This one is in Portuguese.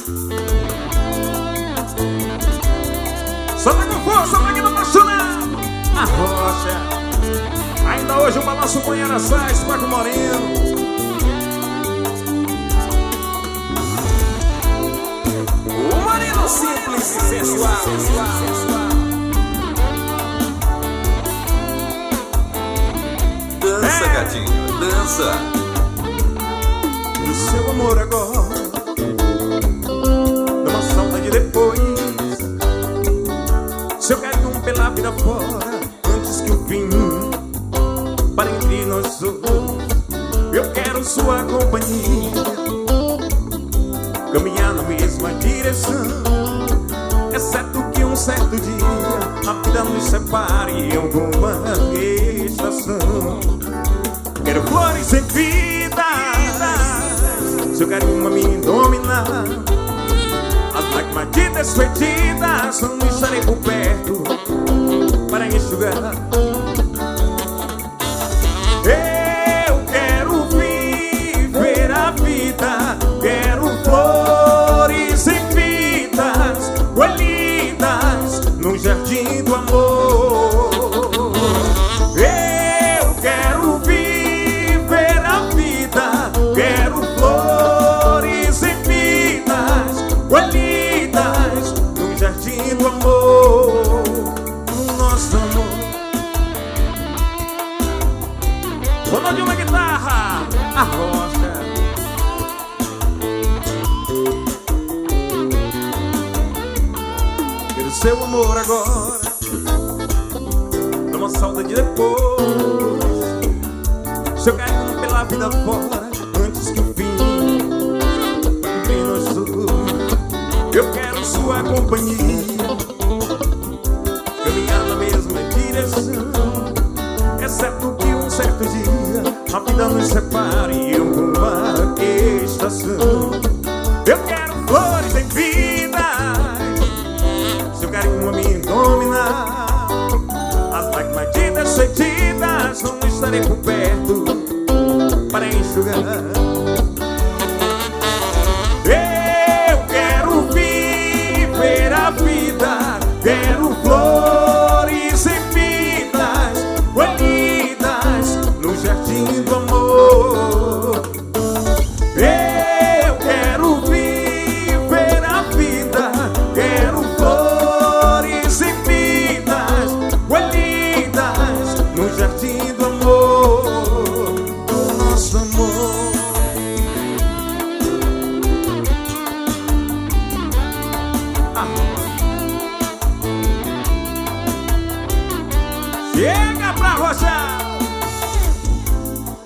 Só vai com força pra quem não apaixonado. A rocha. Ainda hoje o balanço com Araçás, Paco Moreno. O Moreno simples e sensual. Dança, gatinho, dança. E o seu amor agora dá uma saudade depois. Seu carinho pela vida fora, antes que o fim para entre nós dois. Eu quero sua companhia, caminhar na mesma direção, exceto que um certo dia a vida nos separe em alguma estação. Quero flores sem vida, seu carinho a me dominar. As lágrimas de despedidas não estarei por perto para enxugar. Eu quero viver a vida, quero flores infinitas, colhidas no jardim do amor. Eu quero viver a vida, quero flores infinitas, colhidas no jardim do amor. Nosso amor. Dono de uma guitarra, a rocha. Quero seu amor agora, dá uma saudade depois. Seu carinho pela vida fora, antes que o fim entre nós dois. Eu quero sua companhia, caminhar na mesma direção, exceto que um certo dia a vida nos separe em alguma estação. Eu quero flores em vida, seu carinho a me dominar. As lágrimas de despedidas não estarei por perto para enxugar. Eu quero viver a vida, quero flores infinitas, colhidas no jardim do amor. Eu quero viver a vida, quero flores infinitas, colhidas no jardim do amor, do nosso amor. Chega pra rochar.